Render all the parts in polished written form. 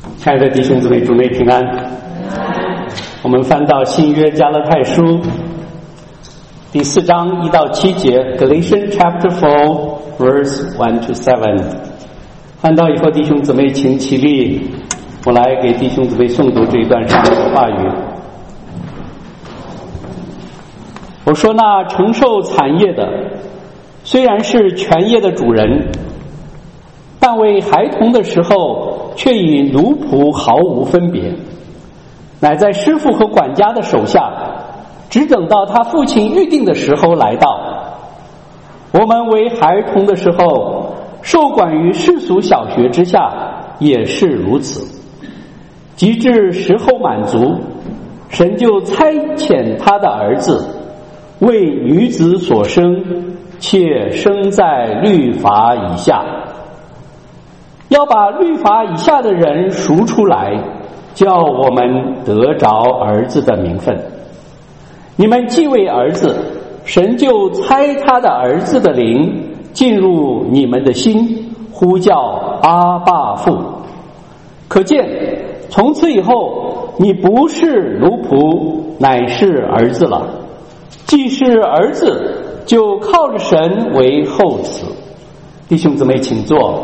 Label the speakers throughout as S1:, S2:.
S1: 亲爱的弟兄姊妹，主内平安。我们翻到新约加拉太书第4章1到7节 Galatians chapter 4 verse 1 to 7。翻到以后，弟兄姊妹请起立，我来给弟兄姊妹诵读这一段上面的话语。我说，那承受产业的虽然是全业的主人，但为孩童的时候却与奴仆毫无分别，乃在师傅和管家的手下，只等到他父亲预定的时候来到。我们为孩童的时候受管于世俗小学之下，也是如此。及至时候满足，神就差遣他的儿子，为女子所生，且生在律法以下，要把律法以下的人赎出来，叫我们得着儿子的名分。你们既为儿子，神就差他的儿子的灵进入你们的心，呼叫阿爸父。可见从此以后，你不是奴仆，乃是儿子了。既是儿子，就靠着神为后嗣。弟兄姊妹请坐，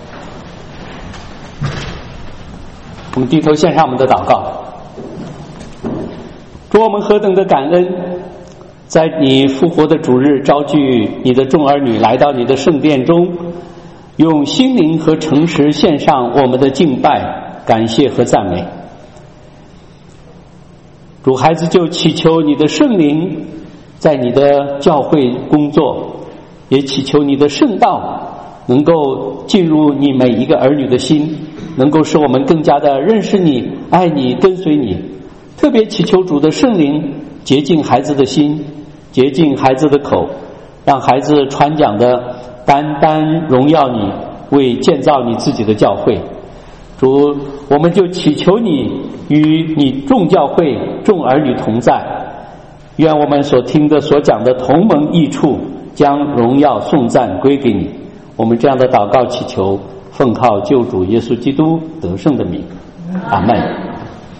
S1: 我们低头献上我们的祷告。主，我们何等的感恩，在你复活的主日，召聚你的众儿女来到你的圣殿中，用心灵和诚实献上我们的敬拜、感谢和赞美。主，孩子就祈求你的圣灵在你的教会工作，也祈求你的圣道能够进入你每一个儿女的心，能够使我们更加的认识你、爱你、跟随你。特别祈求主的圣灵洁净孩子的心，洁净孩子的口，让孩子传讲的单单荣耀你，为建造你自己的教会。主，我们就祈求你与你众教会、众儿女同在，愿我们所听的、所讲的同蒙益处，将荣耀颂赞归给你。我们这样的祷告祈求，奉靠救主耶稣基督得胜的名，阿们。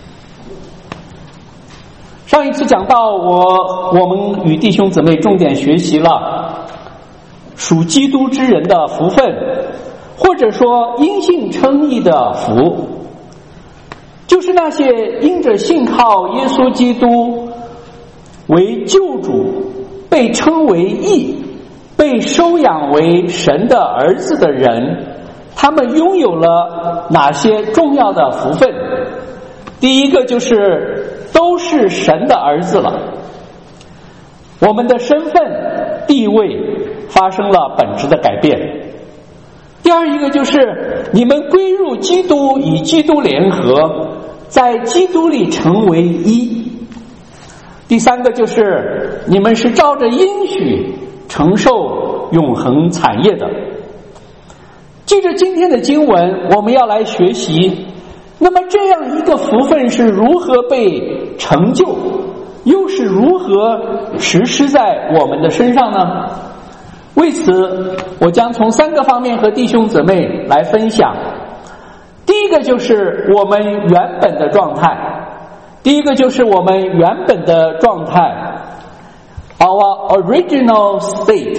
S1: 上一次讲到我们与弟兄姊妹重点学习了属基督之人的福分，或者说因信称义的福，就是那些因着信靠耶稣基督为救主，被称为义，被收养为神的儿子的人，他们拥有了哪些重要的福分？第一个就是都是神的儿子了，我们的身份地位发生了本质的改变。第二一个就是你们归入基督，与基督联合，在基督里成为一。第三个就是你们是照着应许承受永恒产业的。记着今天的经文，我们要来学习，那么这样一个福分是如何被成就，又是如何实施在我们的身上呢？为此，我将从3个方面和弟兄姊妹来分享。第一个就是我们原本的状态，第一个就是我们原本的状态 Our original state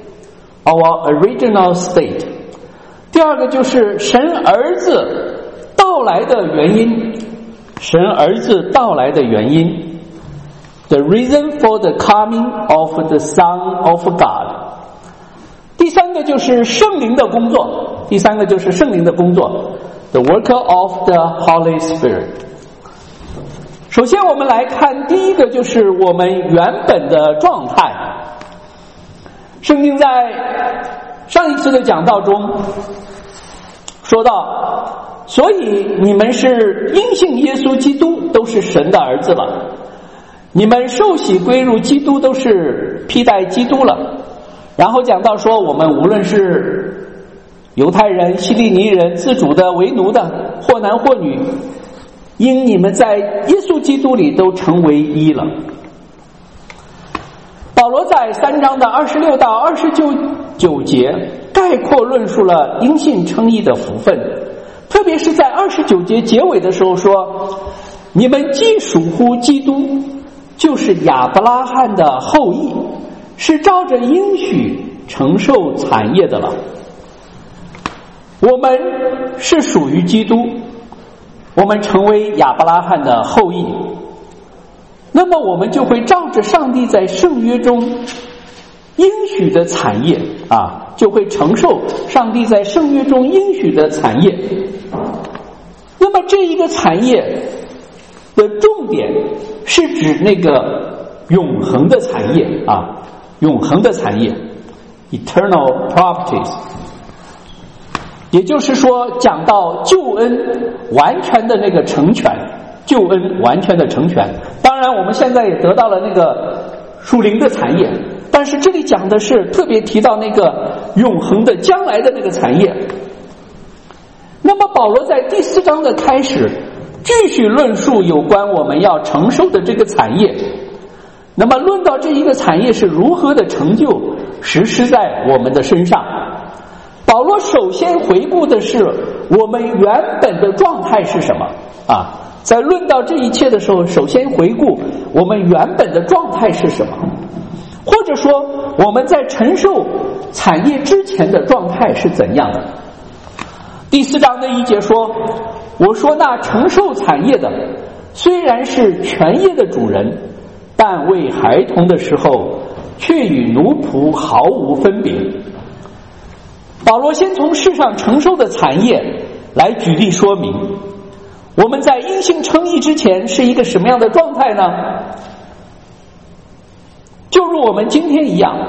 S1: Our original state。 第二个就是神儿子到来的原因，神儿子到来的原因 The reason for the coming of the Son of God。 第三个就是圣灵的工作，第三个就是圣灵的工作 The work of the Holy Spirit。 首先我们来看第一个，就是我们原本的状态。圣经在上一次的讲道中说到，所以你们是因信耶稣基督，都是神的儿子了，你们受洗归入基督，都是披戴基督了。然后讲到说，我们无论是犹太人、希利尼人、自主的、为奴的，或男或女，因你们在耶稣基督里都成为一了。保罗在3章的26到29节概括论述了因信称义的福分， 特别是在29节结尾的时候说，你们既属乎基督，就是亚伯拉罕的后裔，是照着应许承受产业的了。我们是属于基督，我们成为亚伯拉罕的后裔，那么我们就会照着上帝在圣约中应许的产业就会承受上帝在圣约中应许的产业。那么这一个产业的重点是指那个永恒的产业永恒的产业 eternal properties， 也就是说讲到救恩完全的那个成全，救恩完全的成全。当然我们现在也得到了那个属灵的产业，但是这里讲的是特别提到那个永恒的将来的那个产业。那么保罗在第4章的开始继续论述有关我们要承受的这个产业，那么论到这一个产业是如何的成就实施在我们的身上。保罗首先回顾的是我们原本的状态是什么在论到这一切的时候，首先回顾我们原本的状态是什么，或者说我们在承受产业之前的状态是怎样的。第4章的1节说，我说那承受产业的虽然是全业的主人，但为孩童的时候却与奴仆毫无分别。保罗先从世上承受的产业来举例说明，我们在因信称义之前是一个什么样的状态呢？就如我们今天一样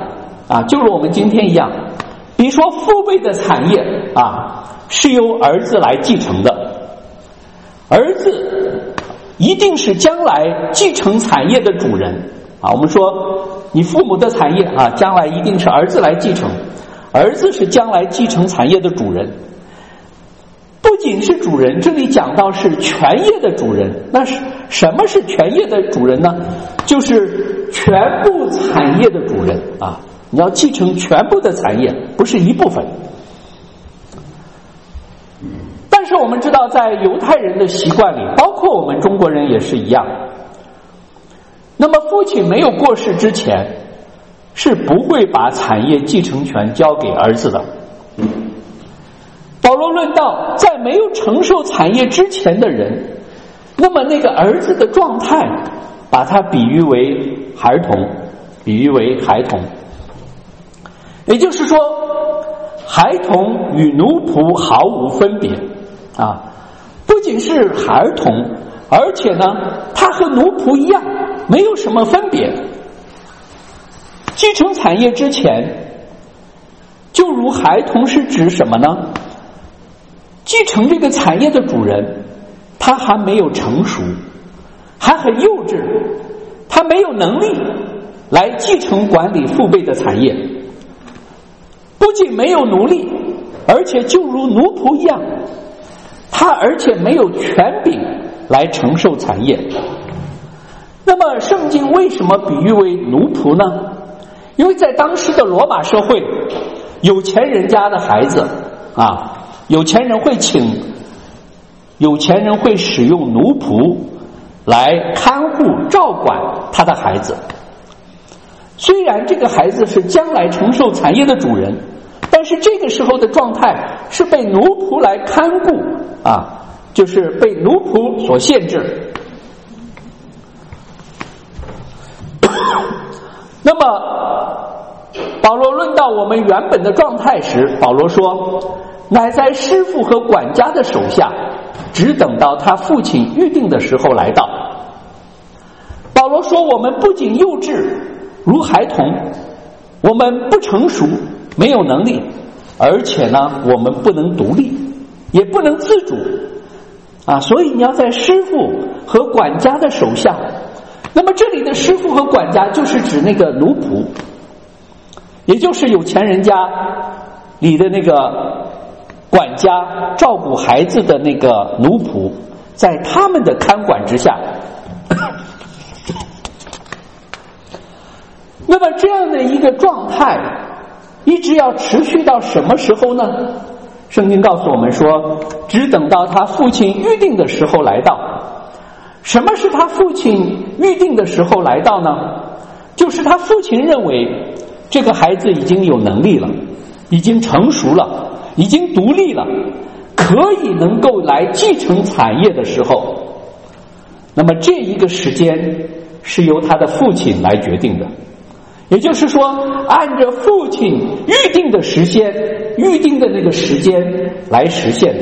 S1: 比如说父辈的产业是由儿子来继承的，儿子一定是将来继承产业的主人我们说你父母的产业将来一定是儿子来继承，儿子是将来继承产业的主人。不仅是主人，这里讲到是全业的主人。那是什么是全业的主人呢？就是全部产业的主人你要继承全部的产业，不是一部分。但是我们知道在犹太人的习惯里，包括我们中国人也是一样，那么父亲没有过世之前是不会把产业继承权交给儿子的。保罗论到在没有承受产业之前的人，那么那个儿子的状态把它比喻为孩童，也就是说孩童与奴仆毫无分别不仅是孩童，而且呢他和奴仆一样没有什么分别。继承产业之前，就如孩童是指什么呢？继承这个产业的主人他还没有成熟，还很幼稚，他没有能力来继承管理父辈的产业，不仅没有奴隶，而且就如奴仆一样，他而且没有权柄来承受产业。那么圣经为什么比喻为奴仆呢？因为在当时的罗马社会，有钱人家的孩子有钱人会使用奴仆来看护照管他的孩子。虽然这个孩子是将来承受产业的主人，但是这个时候的状态是被奴仆来看顾就是被奴仆所限制。那么保罗论到我们原本的状态时，保罗说乃在师傅和管家的手下，只等到他父亲预定的时候来到。保罗说我们不仅幼稚如孩童，我们不成熟没有能力，而且呢我们不能独立，也不能自主所以你要在师傅和管家的手下。那么这里的师傅和管家就是指那个奴仆，也就是有钱人家里的那个管家照顾孩子的那个奴仆，在他们的看管之下。那么这样的一个状态一直要持续到什么时候呢？ 圣经告诉我们说，只等到他父亲预定的时候来到。什么是他父亲预定的时候来到呢？就是他父亲认为这个孩子已经有能力了，已经成熟了，已经独立了，可以能够来继承产业的时候，那么这一个时间是由他的父亲来决定的。也就是说，按着父亲预定的时间，预定的那个时间来实现的。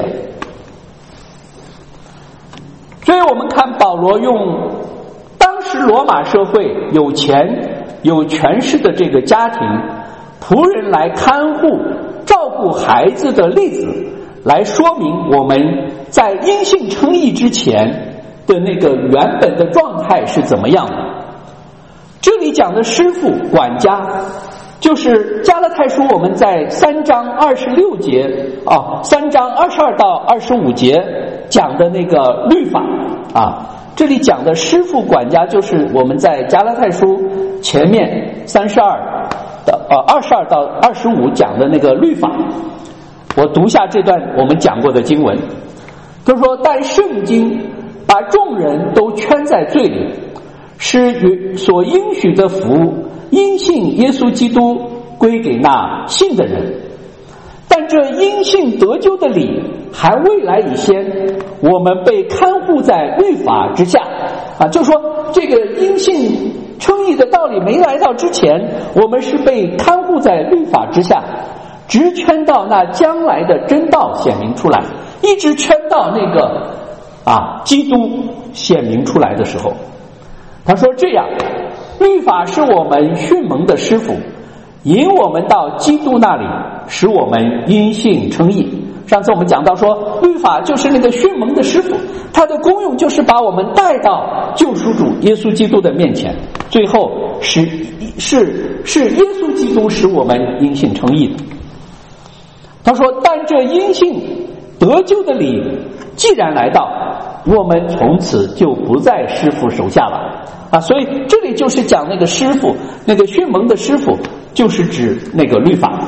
S1: 所以我们看保罗用当时罗马社会有钱有权势的这个家庭仆人来看护照顾孩子的例子，来说明我们在因信称义之前的那个原本的状态是怎么样的。这里讲的师傅管家，就是加拉太书我们在3章26节3章22到25节讲的那个律法这里讲的师傅管家就是我们在加拉太书前面22到25讲的那个律法。我读下这段我们讲过的经文，他说，但圣经把众人都圈在罪里，是所应许的福因信耶稣基督归给那信的人，但这因信得救的理还未来以先，我们被看护在律法之下就是说这个因信称义的道理没来到之前，我们是被看护在律法之下，直圈到那将来的真道显明出来，一直圈到那个基督显明出来的时候。他说这样，律法是我们训蒙的师傅，引我们到基督那里，使我们因信称义。上次我们讲到说，律法就是那个训蒙的师傅，它的功用就是把我们带到救赎主耶稣基督的面前，最后是耶稣基督使我们因信称义的。他说，但这因信得救的理既然来到，我们从此就不在师傅手下了所以这里就是讲那个师傅，那个训蒙的师傅，就是指那个律法。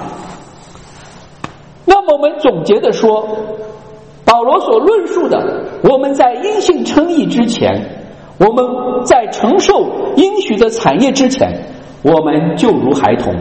S1: 那么我们总结的说，保罗所论述的，我们在因信称义之前，我们在承受应许的产业之前，我们就如孩童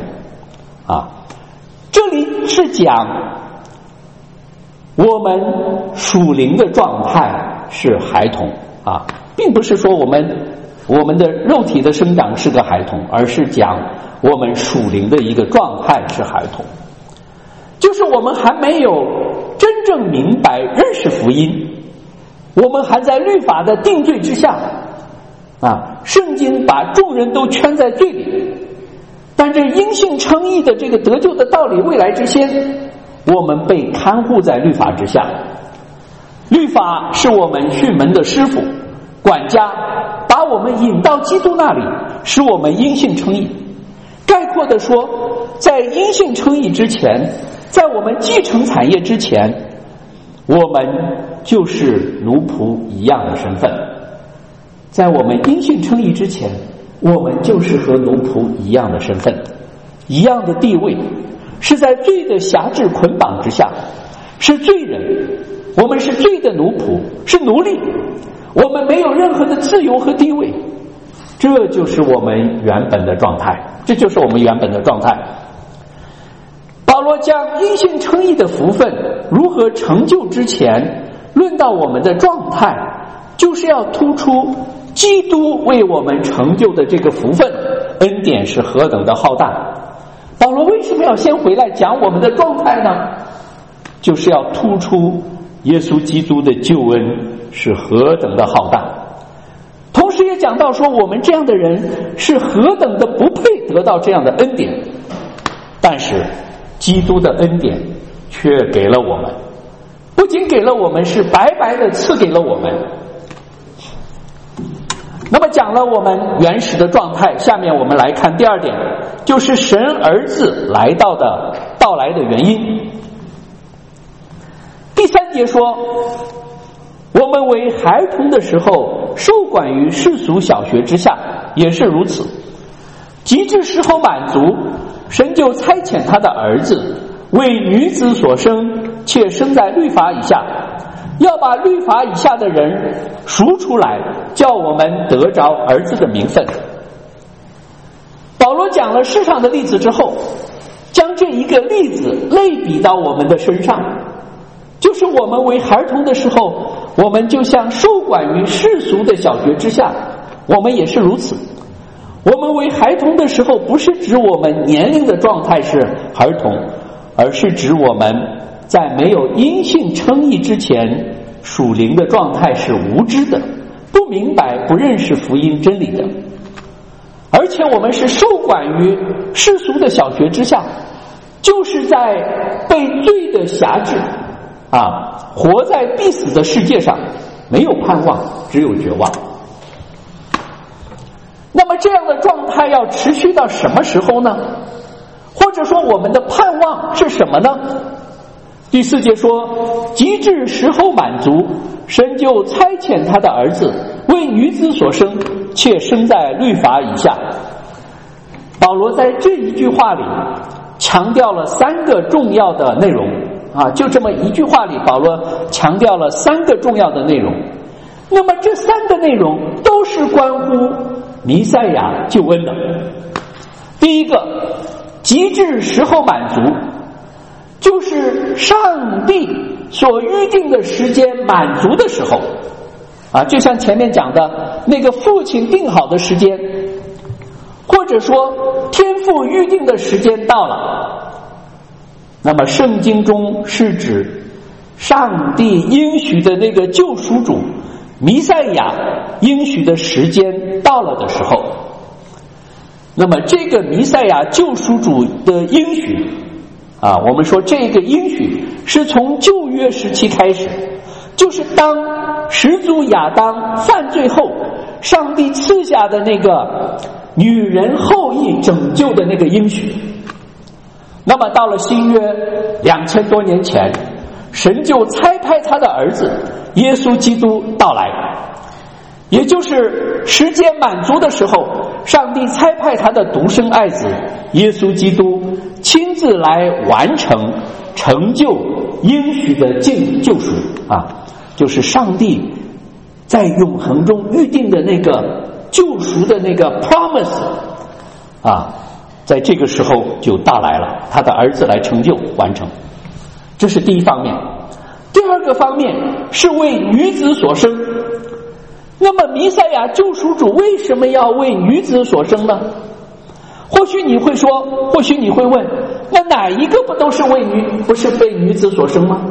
S1: 这里是讲我们属灵的状态是孩童并不是说我们的肉体的生长是个孩童，而是讲我们属灵的一个状态是孩童，就是我们还没有真正明白认识福音，我们还在律法的定罪之下圣经把众人都圈在罪里，但这因信称义的这个得救的道理未来之先，我们被看护在律法之下。律法是我们训门的师傅管家，把我们引到基督那里，使我们因信称义。概括的说，在因信称义之前，在我们继承产业之前，我们就是奴仆一样的身份。在我们因信称义之前，我们就是和奴仆一样的身份，一样的地位，是在罪的辖制捆绑之下，是罪人，我们是罪的奴仆，是奴隶，我们没有任何的自由和地位。这就是我们原本的状态，这就是我们原本的状态。保罗将因信称义的福分如何成就之前，论到我们的状态，就是要突出基督为我们成就的这个福分恩典是何等的浩大。保罗为什么要先回来讲我们的状态呢？就是要突出耶稣基督的救恩是何等的浩大，同时也讲到说我们这样的人是何等的不配得到这样的恩典，但是基督的恩典却给了我们，不仅给了我们，是白白的赐给了我们。那么讲了我们原始的状态，下面我们来看第二点，就是神儿子到来的原因。第3节说，我们为孩童的时候受管于世俗小学之下，也是如此。及至时候满足，神就差遣他的儿子，为女子所生， 且生在律法以下，要把律法以下的人赎出来，叫我们得着儿子的名分。保罗讲了世上的例子之后，将这一个例子类比到我们的身上，就是我们为孩童的时候，我们就像受管于世俗的小学之下，我们也是如此。我们为孩童的时候，不是指我们年龄的状态是孩童，而是指我们在没有因信称义之前，属灵的状态是无知的，不明白不认识福音真理的。而且我们是受管于世俗的小学之下，就是在被罪的辖制活在必死的世界上，没有盼望，只有绝望。那么这样的状态要持续到什么时候呢？或者说我们的盼望是什么呢？第4节说，及至时候满足，神就差遣他的儿子为女子所生，且生在律法以下。保罗在这一句话里强调了3个重要的内容就这么一句话里，保罗强调了3个重要的内容。那么这3个内容都是关乎弥赛亚救恩的。第一个，及至时候满足，就是上帝所预定的时间满足的时候就像前面讲的那个父亲定好的时间，或者说天父预定的时间到了。那么圣经中是指上帝应许的那个救赎主弥赛亚应许的时间到了的时候，那么这个弥赛亚救赎主的应许我们说这个应许是从旧约时期开始，就是当始祖亚当犯罪后，上帝赐下的那个女人后裔拯救的那个应许。那么到了新约2000多年前，神就差派他的儿子耶稣基督到来，也就是时间满足的时候，上帝差派他的独生爱子耶稣基督亲自来完成成就应许的救赎就是上帝在永恒中预定的那个救赎的那个 promise 在这个时候就到来了，他的儿子来成就完成。这是第一方面。第二个方面是为女子所生。那么弥赛亚救赎主为什么要为女子所生呢？或许你会说，或许你会问，那哪一个不都是不是被女子所生吗？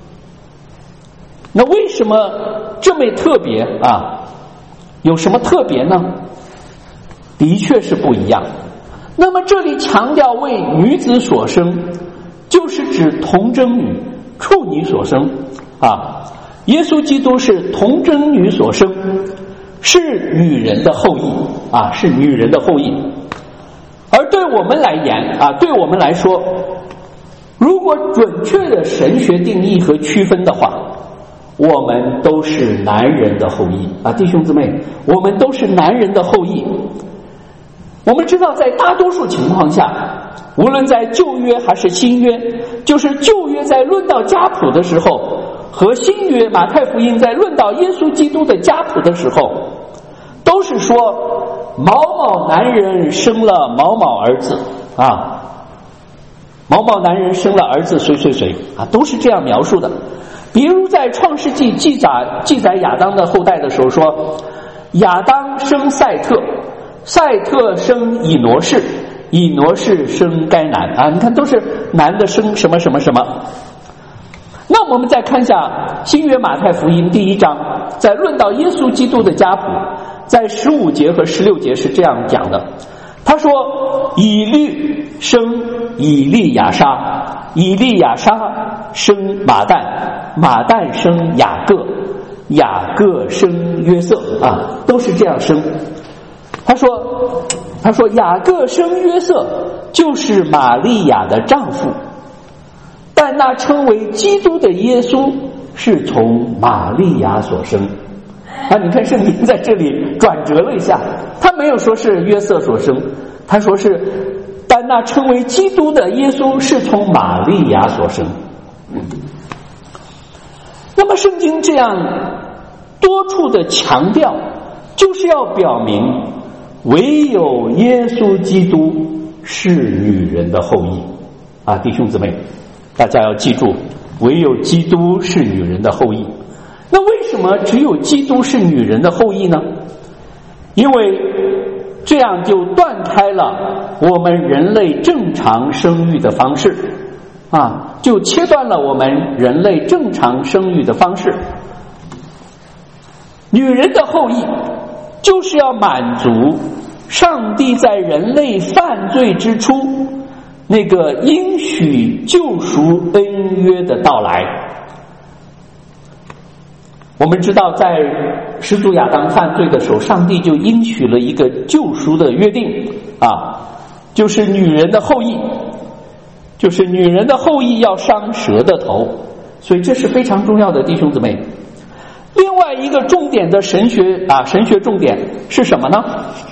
S1: 那为什么这么特别有什么特别呢？的确是不一样。那么这里强调为女子所生，就是指童贞女、处女所生耶稣基督是童贞女所生，是女人的后裔是女人的后裔。而对我们来言对我们来说，如果准确的神学定义和区分的话，我们都是男人的后裔弟兄姊妹，我们都是男人的后裔。我们知道在大多数情况下，无论在旧约还是新约，就是旧约在论到家谱的时候，和新约马太福音在论到耶稣基督的家谱的时候，都是说某某男人生了某某儿子某某男人生了儿子谁谁谁都是这样描述的。比如在创世纪记载亚当的后代的时候说，亚当生赛特，赛特生以挪士，以挪士生该男你看都是男的生什么什么什么。那我们再看一下新约马太福音第1章，在论到耶稣基督的家谱，在15节和16节是这样讲的。他说，以律生以利亚沙，以利亚沙生马旦，马旦生雅各，雅各生约瑟都是这样生。他说雅各生约瑟就是玛利亚的丈夫，但那称为基督的耶稣是从玛利亚所生你看圣经在这里转折了一下，他没有说是约瑟所生，他说是但那称为基督的耶稣是从玛利亚所生那么圣经这样多处的强调，就是要表明唯有耶稣基督是女人的后裔啊，弟兄姊妹，大家要记住，唯有基督是女人的后裔。那为什么只有基督是女人的后裔呢？因为这样就断开了我们人类正常生育的方式啊，就切断了我们人类正常生育的方式。女人的后裔就是要满足上帝在人类犯罪之初那个应许救赎恩约的到来。我们知道在始祖亚当犯罪的时候，上帝就应许了一个救赎的约定啊，就是女人的后裔，就是女人的后裔要伤蛇的头，所以这是非常重要的，弟兄姊妹。另外一个重点的神学重点是什么呢？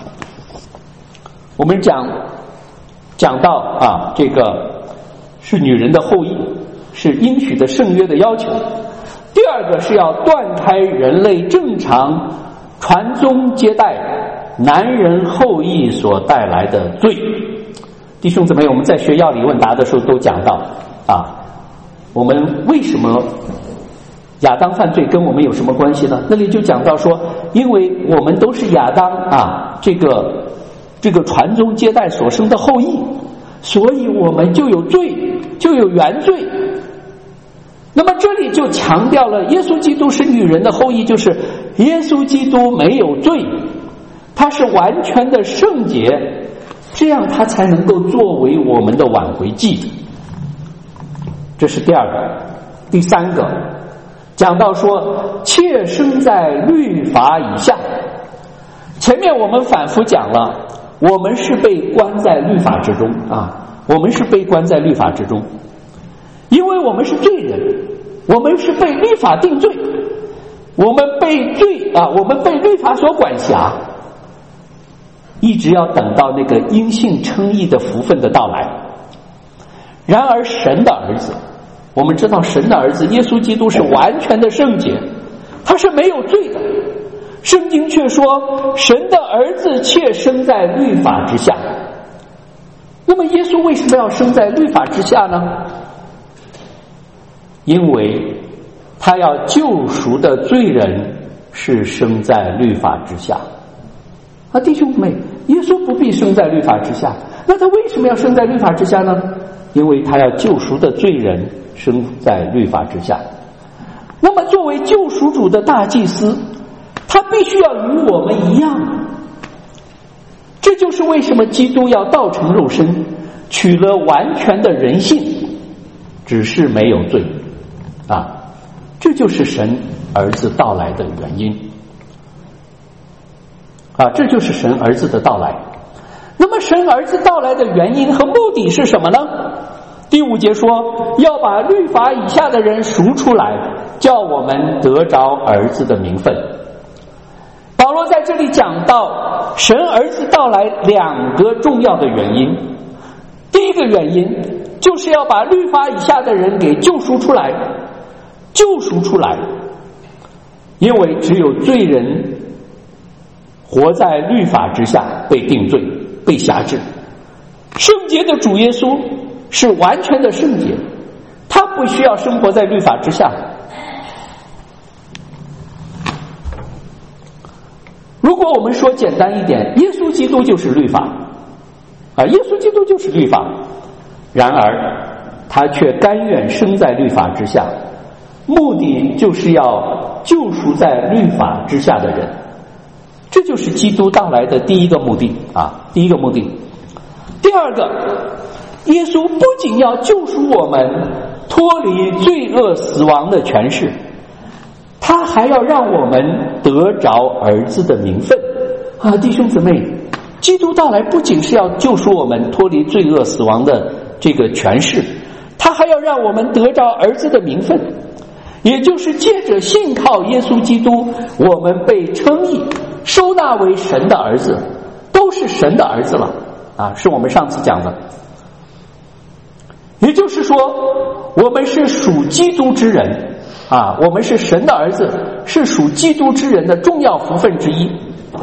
S1: 我们讲到啊，这个是女人的后裔，是应许的圣约的要求。第二个是要断开人类正常传宗接代男人后裔所带来的罪。弟兄姊妹，我们在学要理问答的时候都讲到啊，我们为什么亚当犯罪跟我们有什么关系呢？那里就讲到说，因为我们都是亚当啊这个传宗接代所生的后裔，所以我们就有罪，就有原罪。那么这里就强调了耶稣基督是女人的后裔，就是耶稣基督没有罪，他是完全的圣洁，这样他才能够作为我们的挽回祭。这是第二个。第三个讲到说妾生在律法以下。前面我们反复讲了，我们是被关在律法之中啊，我们是被关在律法之中，因为我们是罪人，我们是被律法定罪，我们被律法所管辖，一直要等到那个因信称义的福分的到来。然而神的儿子，我们知道神的儿子耶稣基督是完全的圣洁，他是没有罪的。圣经却说神的儿子妾生在律法之下。那么耶稣为什么要生在律法之下呢？因为他要救赎的罪人是生在律法之下啊，弟兄们，耶稣不必生在律法之下，那他为什么要生在律法之下呢？因为他要救赎的罪人生在律法之下。那么作为救赎主的大祭司，他必须要与我们一样，这就是为什么基督要道成肉身，取了完全的人性，只是没有罪啊，这就是神儿子到来的原因啊，这就是神儿子的到来。那么神儿子到来的原因和目的是什么呢？第5节说要把律法以下的人赎出来，叫我们得着儿子的名分。保罗在这里讲到神儿子到来2个重要的原因。第一个原因就是要把律法以下的人给救赎出来，因为只有罪人活在律法之下，被定罪，被辖制。圣洁的主耶稣是完全的圣洁，他不需要生活在律法之下。如果我们说简单一点，耶稣基督就是律法啊，耶稣基督就是律法，然而他却甘愿生在律法之下，目的就是要救赎在律法之下的人。这就是基督到来的第一个目的啊，第一个目的。第二个，耶稣不仅要救赎我们脱离罪恶死亡的权势，他还要让我们得着儿子的名分啊，弟兄姊妹，基督到来不仅是要救赎我们脱离罪恶死亡的这个权势，他还要让我们得着儿子的名分，也就是借着信靠耶稣基督，我们被称义，收纳为神的儿子，都是神的儿子了啊，是我们上次讲的。也就是说，我们是属基督之人， 我们是神的儿子，是属基督之人的重要福分之一。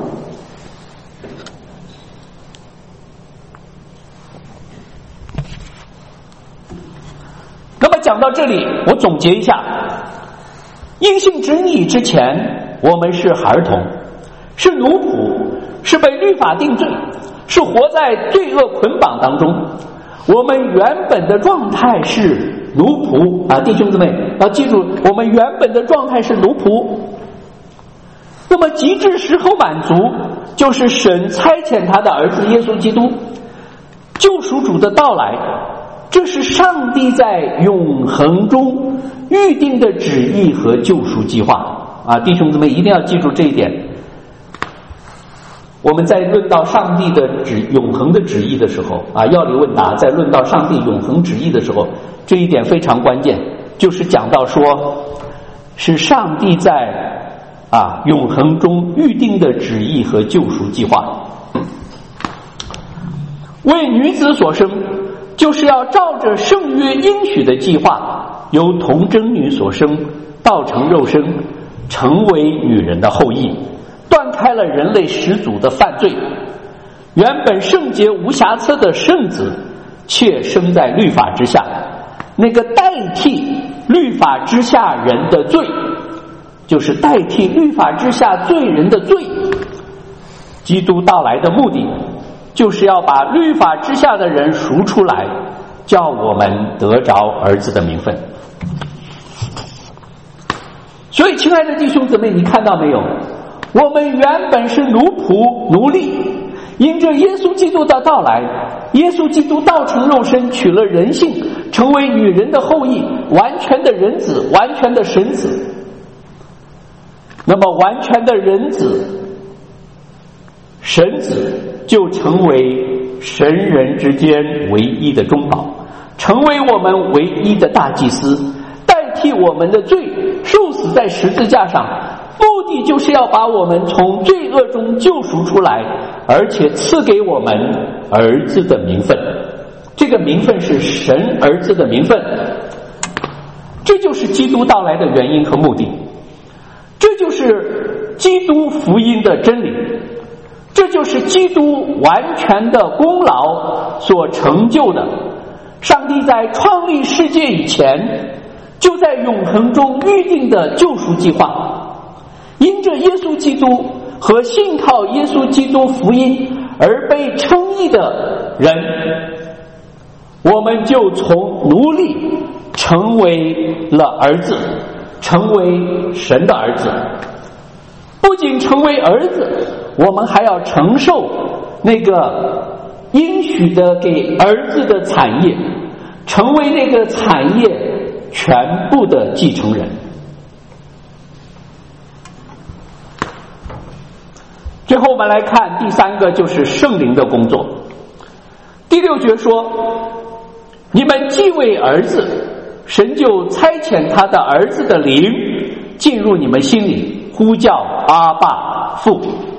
S1: 那么讲到这里，我总结一下，因信之义之前，我们是孩童，是奴仆，是被律法定罪，是活在罪恶捆绑当中。我们原本的状态是奴仆弟兄姊妹要记住，我们原本的状态是奴仆。那么极致时候满足，就是神差遣他的儿子耶稣基督，救赎主的到来，这是上帝在永恒中预定的旨意和救赎计划弟兄姊妹一定要记住这一点。我们在论到上帝的永恒的旨意的时候要理问答，在论到上帝永恒旨意的时候，这一点非常关键，就是讲到说是上帝在永恒中预定的旨意和救赎计划。为女子所生，就是要照着圣约应许的计划，由童贞女所生，道成肉身，成为女人的后裔，断开了人类始祖的犯罪。原本圣洁无瑕疵的圣子，却生在律法之下，那个代替律法之下人的罪，就是代替律法之下罪人的罪。基督到来的目的，就是要把律法之下的人赎出来，叫我们得着儿子的名分。所以亲爱的弟兄姊妹，你看到没有，我们原本是奴仆奴隶，因着耶稣基督的到来，耶稣基督道成肉身，取了人性，成为女人的后裔，完全的人子，完全的神子。那么完全的人子神子就成为神人之间唯一的中保，成为我们唯一的大祭司，代替我们的罪受死在十字架上，目的就是要把我们从罪恶中救赎出来，而且赐给我们儿子的名分。这个名分是神儿子的名分，这就是基督到来的原因和目的，这就是基督福音的真理，这就是基督完全的功劳所成就的。上帝在创立世界以前，就在永恒中预定的救赎计划，因着耶稣基督和信靠耶稣基督福音而被称义的人，我们就从奴隶成为了儿子，成为神的儿子。不仅成为儿子，我们还要承受那个应许的给儿子的产业，成为那个产业全部的继承人。最后我们来看第三个，就是圣灵的工作。第六节说，你们既为儿子，神就差遣他的儿子的灵进入你们心里，呼叫阿爸父。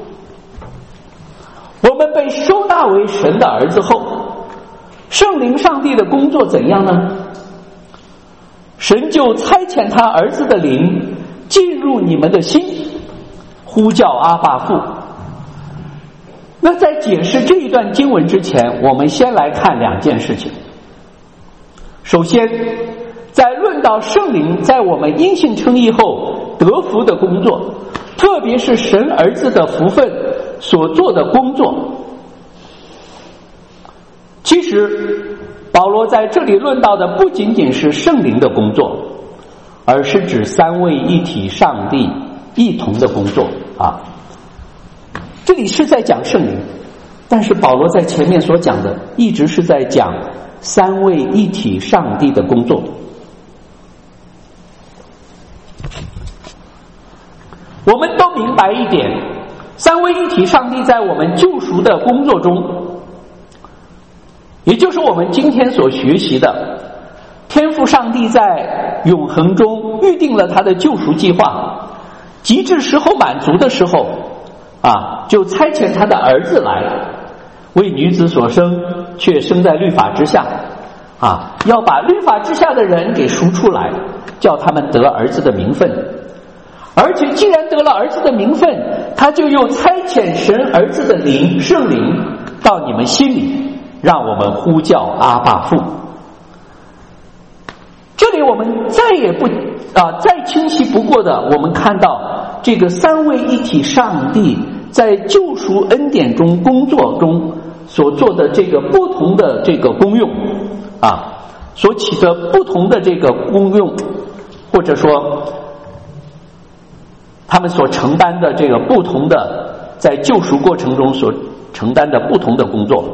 S1: 我们被收纳为神的儿子后，圣灵上帝的工作怎样呢？神就差遣他儿子的灵进入你们的心，呼叫阿爸父。那在解释这一段经文之前，我们先来看两件事情。首先，在论到圣灵在我们因信称义后得福的工作，特别是神儿子的福分所做的工作，其实保罗在这里论到的不仅仅是圣灵的工作，而是指三位一体上帝一同的工作这里是在讲圣灵，但是保罗在前面所讲的一直是在讲三位一体上帝的工作。我们都明白一点，三位一体上帝在我们救赎的工作中，也就是我们今天所学习的，天父上帝在永恒中预定了他的救赎计划，极致时候满足的时候就差遣他的儿子来，为女子所生，却生在律法之下， 要把律法之下的人给赎出来，叫他们得儿子的名分。而且既然得了儿子的名分，他就又差遣神儿子的灵，圣灵到你们心里，让我们呼叫阿爸父。这里我们再清晰不过的，我们看到这个三位一体上帝在救赎恩典中工作中所做的这个不同的这个功用所起的不同的这个功用，或者说他们所承担的这个不同的在救赎过程中所承担的不同的工作。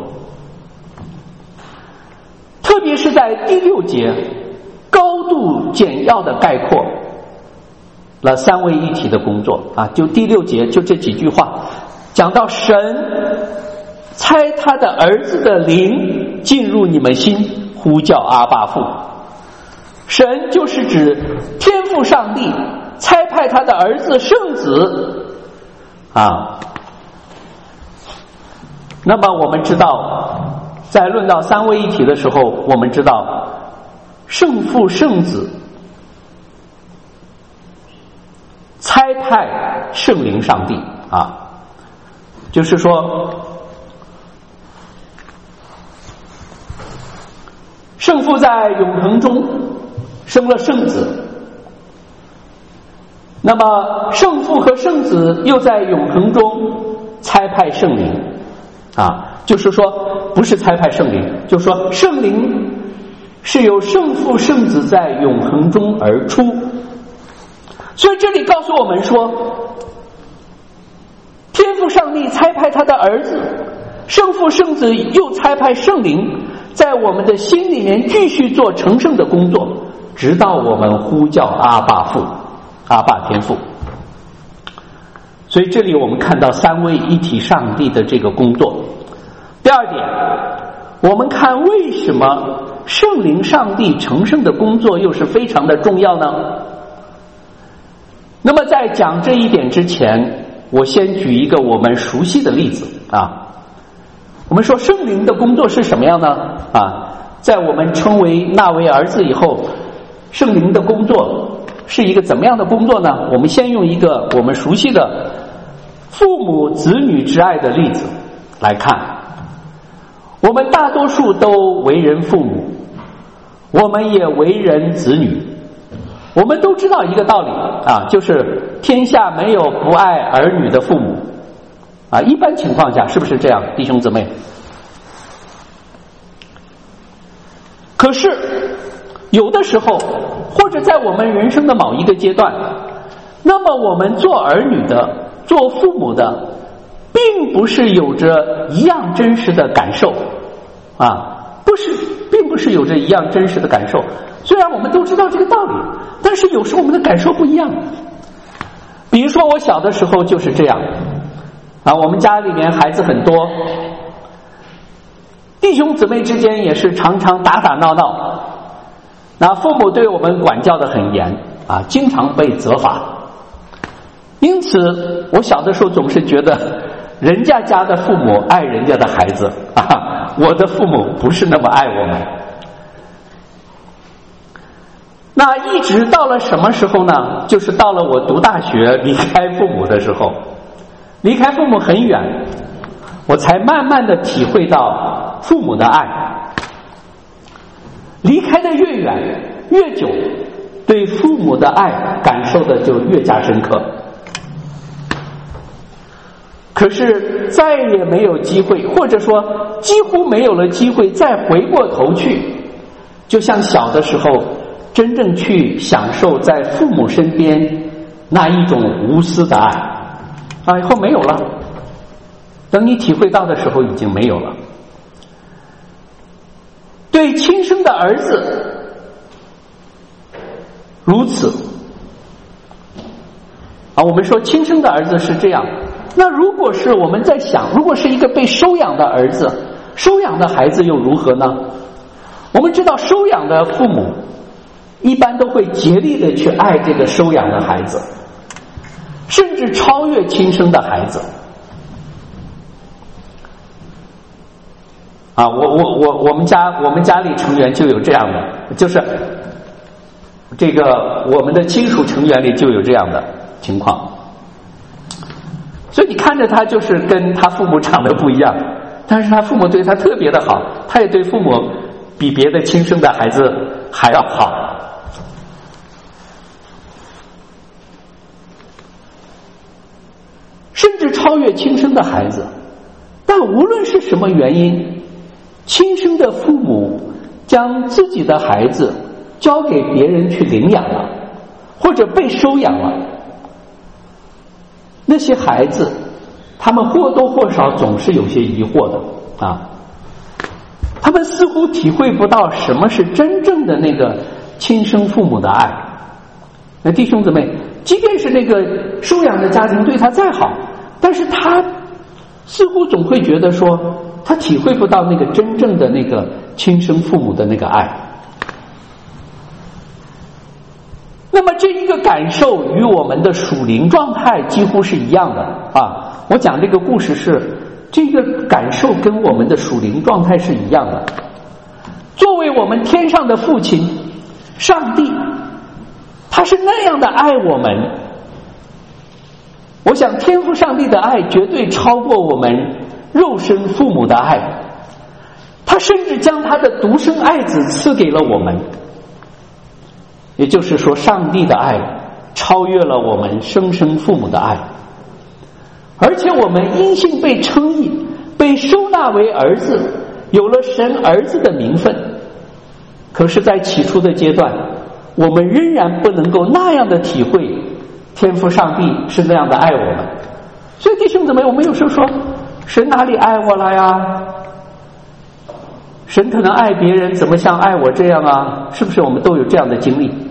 S1: 特别是在第6节高度简要的概括了三位一体的工作就第6节就这几句话，讲到神差他的儿子的灵进入你们心，呼叫阿爸父。神就是指天父上帝差派他的儿子圣子那么我们知道，在论到三位一体的时候，我们知道圣父圣子差派圣灵上帝就是说圣父在永恒中生了圣子，那么圣父和圣子又在永恒中差派圣灵就是说不是差派圣灵，就是说圣灵是由圣父圣子在永恒中而出。所以这里告诉我们说，天父上帝差派他的儿子，圣父圣子又差派圣灵，在我们的心里面继续做成圣的工作，直到我们呼叫阿爸父，阿爸天父。所以这里我们看到三位一体上帝的这个工作。第二点，我们看为什么圣灵上帝成圣的工作又是非常的重要呢？那么在讲这一点之前，我先举一个我们熟悉的例子我们说圣灵的工作是什么样呢？在我们称为那为儿子以后，圣灵的工作是一个怎么样的工作呢？我们先用一个我们熟悉的父母子女之爱的例子来看。我们大多数都为人父母，我们也为人子女，我们都知道一个道理就是天下没有不爱儿女的父母一般情况下是不是这样，弟兄姊妹？可是有的时候，或者在我们人生的某一个阶段，那么我们做儿女的，做父母的，并不是有着一样真实的感受并不是有着一样真实的感受。虽然我们都知道这个道理，但是有时候我们的感受不一样。比如说我小的时候就是这样我们家里面孩子很多，弟兄姊妹之间也是常常打打闹闹，那父母对我们管教得很严经常被责罚。因此我小的时候总是觉得人家家的父母爱人家的孩子我的父母不是那么爱我们。那一直到了什么时候呢？就是到了我读大学离开父母的时候，离开父母很远，我才慢慢的体会到父母的爱。离开的越远越久，对父母的爱感受的就越加深刻。可是再也没有机会，或者说几乎没有了机会再回过头去，就像小的时候真正去享受在父母身边那一种无私的爱以后没有了。等你体会到的时候已经没有了。对亲生的儿子如此我们说亲生的儿子是这样，那如果是我们在想，如果是一个被收养的儿子，收养的孩子又如何呢？我们知道收养的父母一般都会竭力的去爱这个收养的孩子，甚至超越亲生的孩子。 啊，我们家里成员就有这样的，就是这个我们的亲属成员里就有这样的情况。所以你看着他就是跟他父母长得不一样，但是他父母对他特别的好，他也对父母比别的亲生的孩子还要好。甚至超越亲生的孩子。但无论是什么原因，亲生的父母将自己的孩子交给别人去领养了，或者被收养了，那些孩子他们或多或少总是有些疑惑的啊，他们似乎体会不到什么是真正的那个亲生父母的爱。那弟兄姊妹，即便是那个收养的家庭对他再好，但是他似乎总会觉得说他体会不到那个真正的那个亲生父母的那个爱。那么这一个感受与我们的属灵状态几乎是一样的啊！我讲这个故事是这个感受跟我们的属灵状态是一样的。作为我们天上的父亲上帝，他是那样的爱我们。我想天父上帝的爱绝对超过我们肉身父母的爱，他甚至将他的独生爱子赐给了我们。也就是说，上帝的爱超越了我们生身父母的爱，而且我们因信被称义，被收纳为儿子，有了神儿子的名分。可是在起初的阶段，我们仍然不能够那样的体会天父上帝是那样的爱我们。所以弟兄姊妹，我们有时候说神哪里爱我了呀？神可能爱别人，怎么像爱我这样啊？是不是我们都有这样的经历？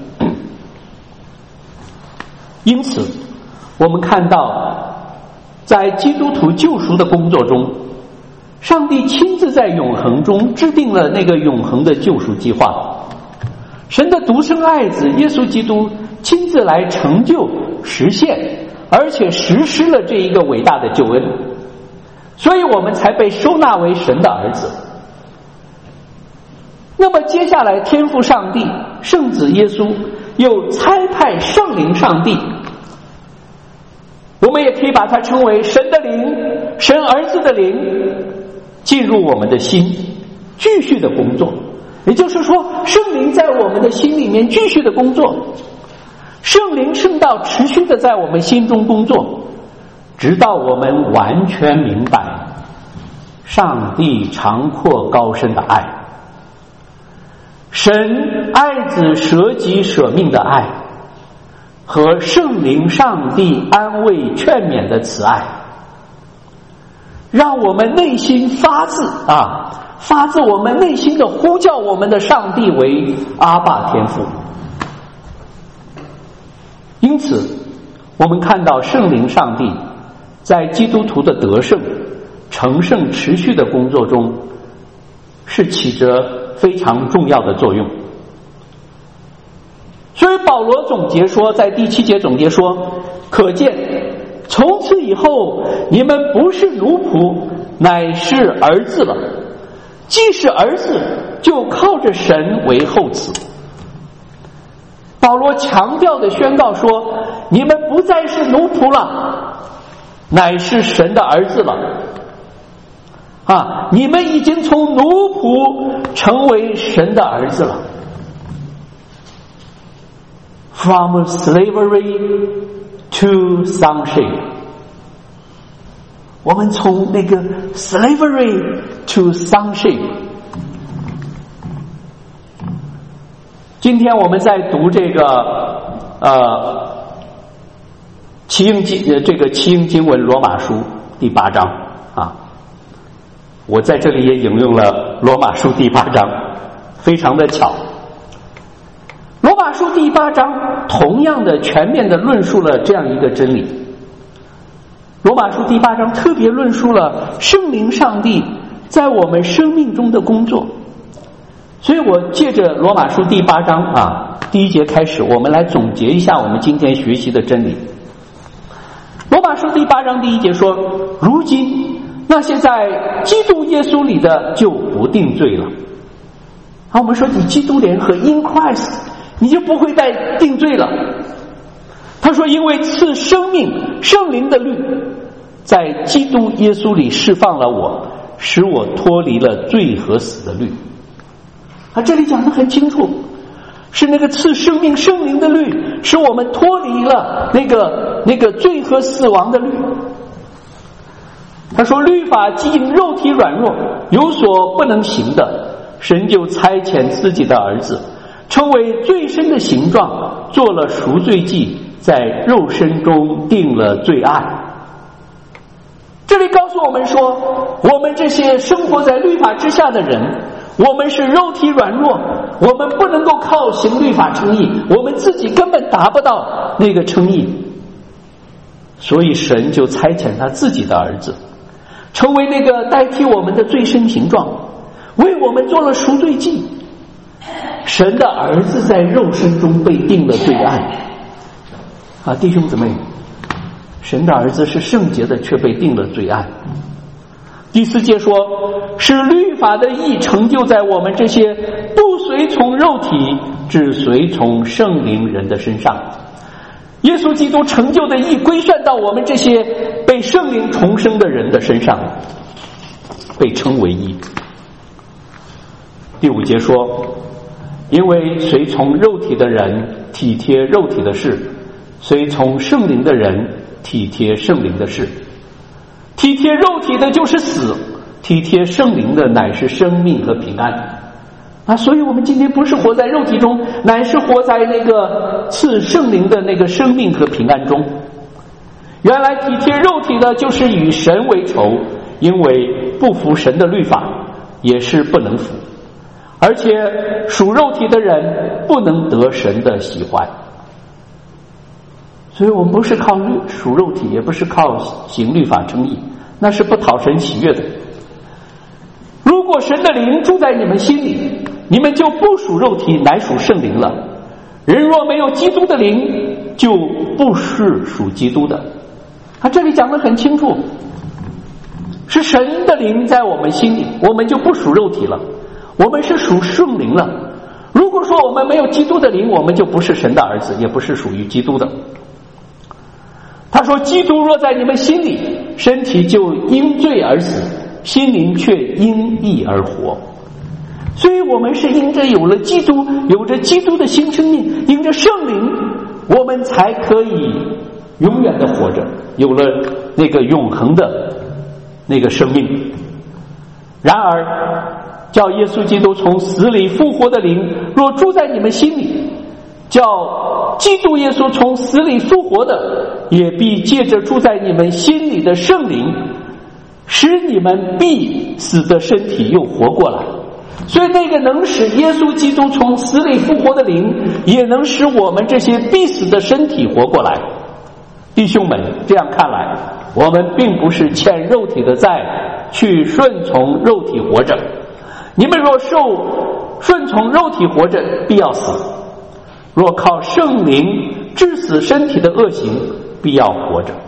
S1: 因此我们看到在基督徒救赎的工作中，上帝亲自在永恒中制定了那个永恒的救赎计划。神的独生爱子耶稣基督亲自来成就实现，而且实施了这一个伟大的救恩，所以我们才被收纳为神的儿子。那么接下来天父上帝圣子耶稣又差派圣灵上帝，我们也可以把它称为神的灵，神儿子的灵进入我们的心，继续的工作。也就是说，圣灵在我们的心里面继续的工作，圣灵圣道持续的在我们心中工作，直到我们完全明白上帝长阔高深的爱，神爱子舍己舍命的爱，和圣灵上帝安慰劝勉的慈爱，让我们内心发自我们内心的呼叫我们的上帝为阿爸天父。因此我们看到圣灵上帝在基督徒的得胜成圣持续的工作中是起着非常重要的作用。所以保罗总结说，在第7节总结说，可见从此以后你们不是奴仆，乃是儿子了。既是儿子，就靠着神为后嗣。保罗强调的宣告说，你们不再是奴仆了，乃是神的儿子了。你们已经从奴仆成为神的儿子了。From slavery to sonship， 我们从那个 slavery to sonship。 今天我们在读这个奇英经文罗马书第8章啊，我在这里也引用了罗马书第8章，非常的巧。罗马书第8章同样的全面的论述了这样一个真理。罗马书第8章特别论述了圣灵上帝在我们生命中的工作。所以我借着罗马书第8章第1节开始，我们来总结一下我们今天学习的真理。罗马书第8章第1节说，如今那些在基督耶稣里的就不定罪了。我们说你基督联合 in Christ， 你就不会再定罪了。他说因为赐生命圣灵的律在基督耶稣里释放了我，使我脱离了罪和死的律。这里讲得很清楚，是那个赐生命圣灵的律使我们脱离了那个罪和死亡的律。他说律法既因肉体软弱有所不能行的，神就差遣自己的儿子成为最深的形状，做了赎罪祭，在肉身中定了罪案。这里告诉我们说，我们这些生活在律法之下的人，我们是肉体软弱，我们不能够靠行律法称义，我们自己根本达不到那个称义，所以神就差遣他自己的儿子成为那个代替我们的罪身形状，为我们做了赎罪祭。神的儿子在肉身中被定了罪案。弟兄姊妹，神的儿子是圣洁的，却被定了罪案。第4节说，使律法的义成就在我们这些不随从肉体只随从圣灵人的身上。耶稣基督成就的义归算到我们这些被圣灵重生的人的身上，被称为义。第5节说，因为随从肉体的人体贴肉体的事，随从圣灵的人体贴圣灵的事。体贴肉体的就是死，体贴圣灵的乃是生命和平安。所以我们今天不是活在肉体中，乃是活在那个赐圣灵的那个生命和平安中。原来体贴肉体的就是与神为仇，因为不服神的律法，也是不能服，而且属肉体的人不能得神的喜欢。所以我们不是靠属肉体，也不是靠行律法称义，那是不讨神喜悦的。如果神的灵住在你们心里，你们就不属肉体，乃属圣灵了。人若没有基督的灵，就不是属基督的。这里讲得很清楚，是神的灵在我们心里，我们就不属肉体了，我们是属圣灵了。如果说我们没有基督的灵，我们就不是神的儿子，也不是属于基督的。他说基督若在你们心里，身体就因罪而死，心灵却因义而活。所以我们是因着有了基督，有着基督的新生命，因着圣灵，我们才可以永远的活着，有了那个永恒的那个生命。然而叫耶稣基督从死里复活的灵若住在你们心里，叫基督耶稣从死里复活的，也必借着住在你们心里的圣灵，使你们必死的身体又活过来。所以那个能使耶稣基督从死里复活的灵，也能使我们这些必死的身体活过来。弟兄们，这样看来，我们并不是欠肉体的债，去顺从肉体活着。你们若顺从肉体活着，必要死；若靠圣灵治死身体的恶行，必要活着。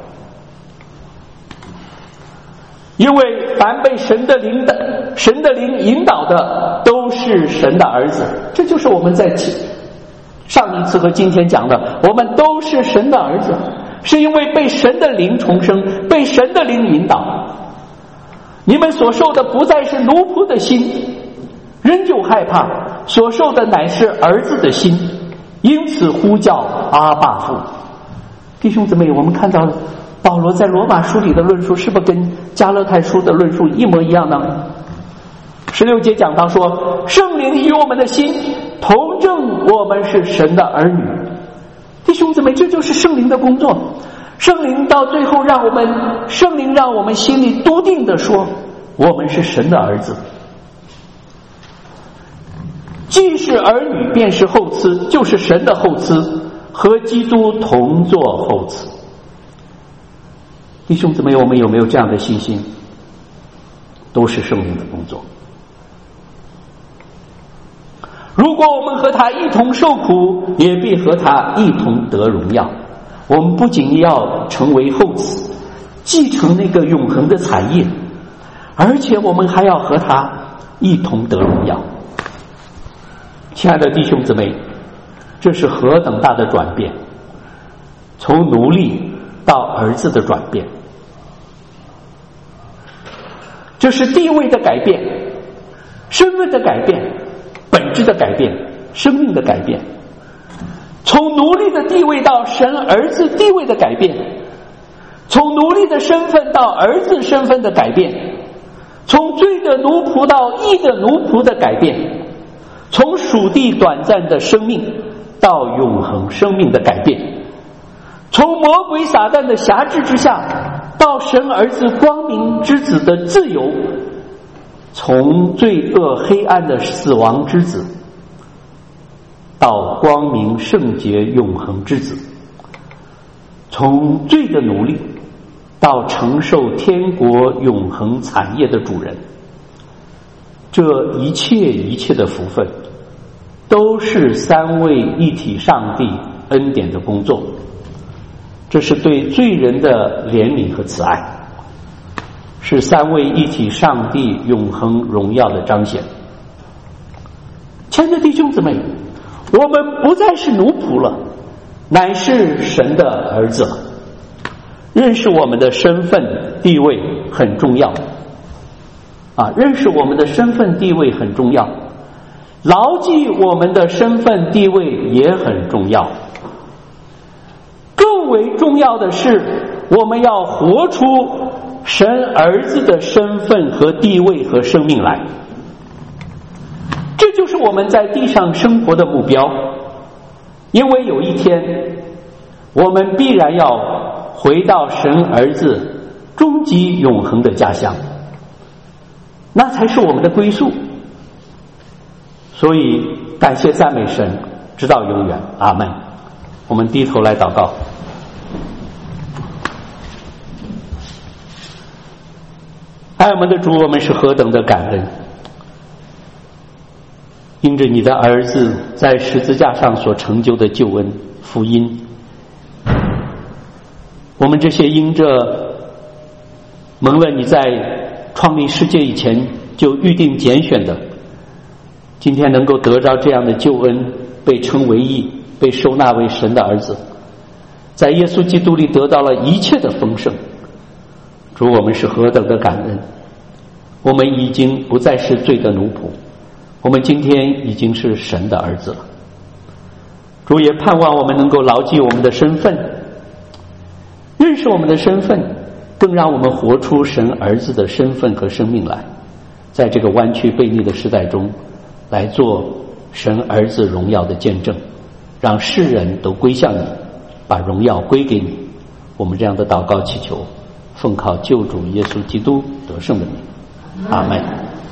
S1: 因为凡被神的灵引导的，都是神的儿子。这就是我们在上一次和今天讲的，我们都是神的儿子，是因为被神的灵重生，被神的灵引导。你们所受的不再是奴仆的心，仍旧害怕，所受的乃是儿子的心，因此呼叫阿爸父。弟兄姊妹，我们看到保罗在罗马书里的论述是不是跟加勒太书的论述一模一样呢？16节讲到说，圣灵与我们的心同证我们是神的儿女。弟兄姊妹，这就是圣灵的工作。圣灵到最后让我们心里笃定的说，我们是神的儿子。既是儿女，便是后嗣，就是神的后嗣，和基督同作后嗣。弟兄姊妹，我们有没有这样的信心？都是圣灵的工作。如果我们和他一同受苦，也必和他一同得荣耀。我们不仅要成为后嗣，继承那个永恒的产业， 而且我们还要和他一同得荣耀。亲爱的弟兄姊妹，这是何等大的转变，从奴隶到儿子的转变，这是地位的改变，身份的改变，本质的改变，生命的改变，从奴隶的地位到神儿子地位的改变，从奴隶的身份到儿子身份的改变，从罪的奴仆到义的奴仆的改变，从属地短暂的生命到永恒生命的改变，从魔鬼撒旦的辖制之下到神儿子光明之子的自由，从罪恶黑暗的死亡之子到光明圣洁永恒之子，从罪的奴隶到承受天国永恒产业的主人。这一切的福分都是三位一体上帝恩典的工作，这是对罪人的怜悯和慈爱，是三位一体上帝永恒荣耀的彰显。亲爱的弟兄姊妹，我们不再是奴仆了，乃是神的儿子了。认识我们的身份地位很重要认识我们的身份地位很重要，牢记我们的身份地位也很重要。更为重要的是，我们要活出神儿子的身份和地位和生命来。这就是我们在地上生活的目标，因为有一天我们必然要回到神儿子终极永恒的家乡，那才是我们的归宿。所以感谢赞美神直到永远，阿们。我们低头来祷告。爱我们的主，我们是何等的感恩，因着你的儿子在十字架上所成就的救恩福音，我们这些因着蒙了你在创立世界以前就预定拣选的，今天能够得着这样的救恩，被称为义，被收纳为神的儿子，在耶稣基督里得到了一切的丰盛。主，我们是何等的感恩，我们已经不再是罪的奴仆，我们今天已经是神的儿子了。主，也盼望我们能够牢记我们的身份，认识我们的身份，更让我们活出神儿子的身份和生命来，在这个弯曲悖逆的时代中来做神儿子荣耀的见证，让世人都归向你，把荣耀归给你。我们这样的祷告祈求，奉靠救主耶稣基督得胜的名，阿们。